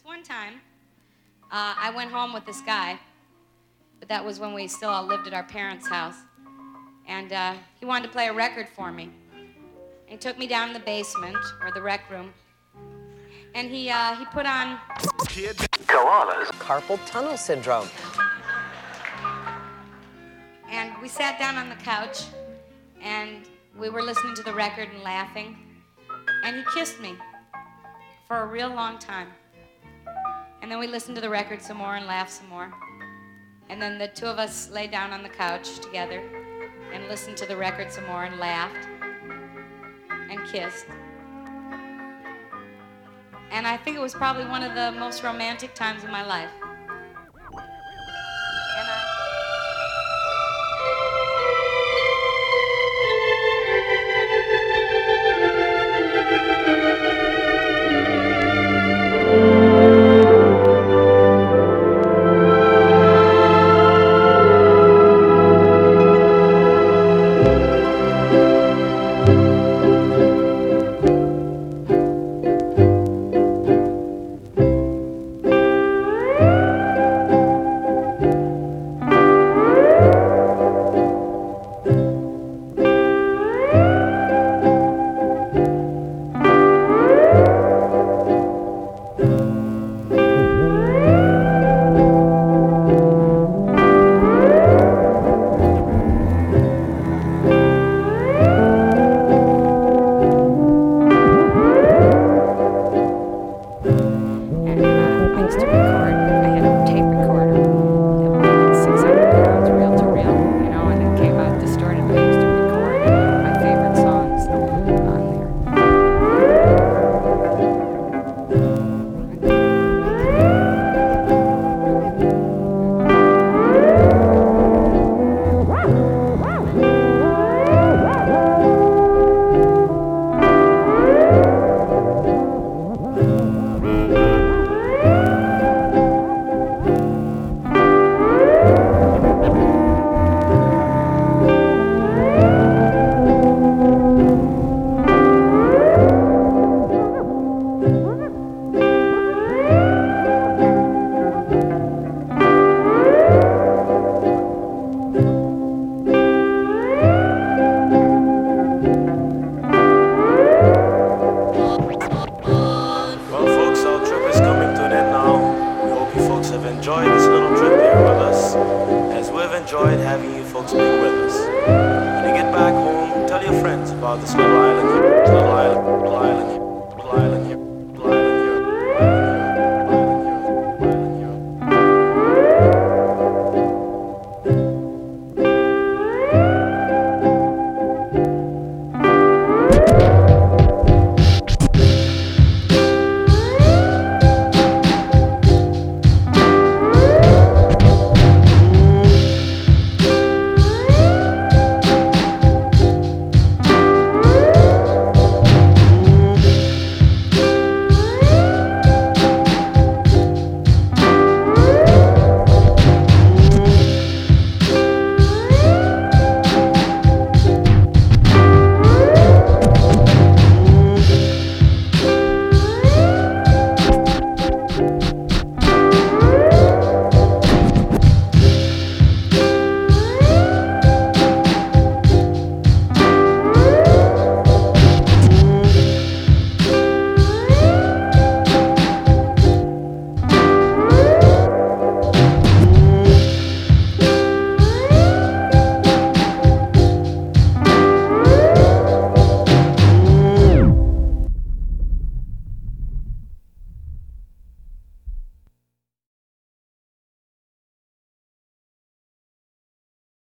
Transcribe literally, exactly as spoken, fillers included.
one time, uh, I went home with this guy, but that was when we still all lived at our parents' house. And uh, he wanted to play a record for me. And he took me down in the basement, or the rec room, and he uh, he put on... Koalas. Carpal tunnel syndrome. And we sat down on the couch, and we were listening to the record and laughing, and he kissed me for a real long time. And then we listened to the record some more and laughed some more. And then the two of us lay down on the couch together and listened to the record some more and laughed and kissed. And I think it was probably one of the most romantic times of my life. And I... enjoyed having you folks be with us. When you get back home, tell your friends about this little island. This little island.